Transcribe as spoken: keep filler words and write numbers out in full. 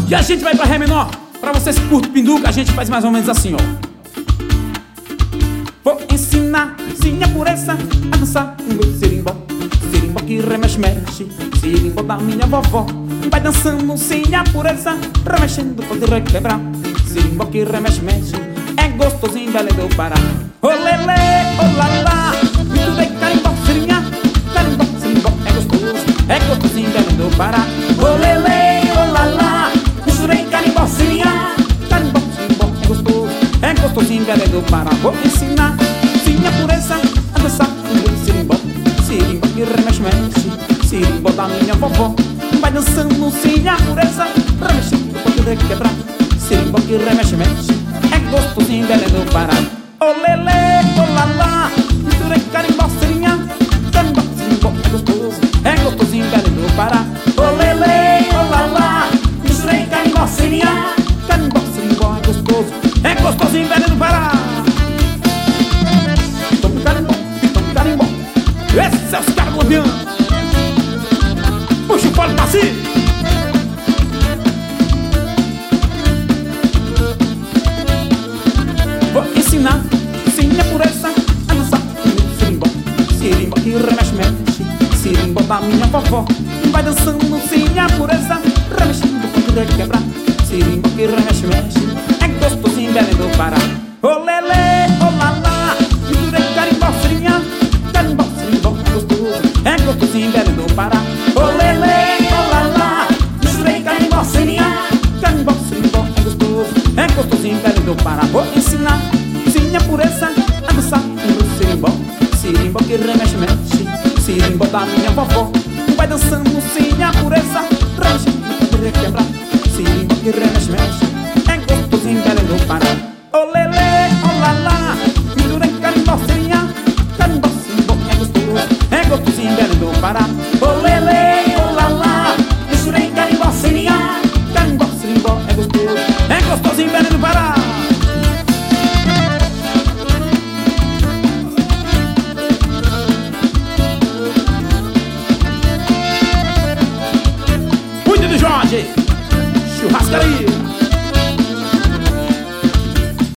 E a gente vai pra Ré menor. Pra vocês que curtem pinduca, a gente faz mais ou menos assim, ó. Vou ensinar, sim, a pureza a dançar o meu sirimbó. Sirimbó que remexe, mexe, sirimbó da minha vovó. Vai dançando, sim, a pureza, remexendo, pode requebrar. Sirimbó que remexe, mexe, é gostosinho, Belém do Pará. Olelê, olalá, misturei carimbó, sirinha. Carimbó, sirimbó, é gostoso, é gostosinho, Belém do Pará. Olelê, olalá, misturei carimbó, sirinha. Carimbó, sirimbó, é gostoso, é gostosinho, Belém do Pará. Vou ensinar, sim, a pureza a dançar o meu sirimbó. Sirimbó que remexe, mexe, sirimbó da minha vovó. Vai dançando, sim, a pureza, remexendo, pode requebrar. Sirimbó que remexe, mexe, é gostosinho, Belém do Pará. Olelê, olalá, misturei carimbó, sirinha. Carimbó, sirimbó, é gostoso, é gostosinho, Belém do Pará. Olelê, olalá, misturei carimbó, sirinha. Carimbó, sirimbó, é gostoso, é gostosinho, Belém do Pará. Tome carimbó, tome carimbó, esse é os caras colombianos. Puxa o polo pra si. Vou ensinar, sim, a pureza a dançar o meu sirimbó. Sirimbó que remexe, mexe, sirimbó da minha vovó. Vai dançando, sim, a pureza, remexendo, pode requebrar. Sirimbó que remexe, mexe, é gostosinho, Belém do Pará. Olelê, olalá, misturei carimbó, sirinha. Carimbó, sirimbó, é gostoso, é gostosinho, Belém do Pará. Olelê, olalá, misturei carimbó, sirinha. Carimbó, sirimbó, é gostoso, é gostosinho, Belém do Pará. Vou ensinar, sim, a pureza a dançar o meu sirimbó. Sirimbó que remexe, mexe, sirimbó da minha vovó. Vai dançando,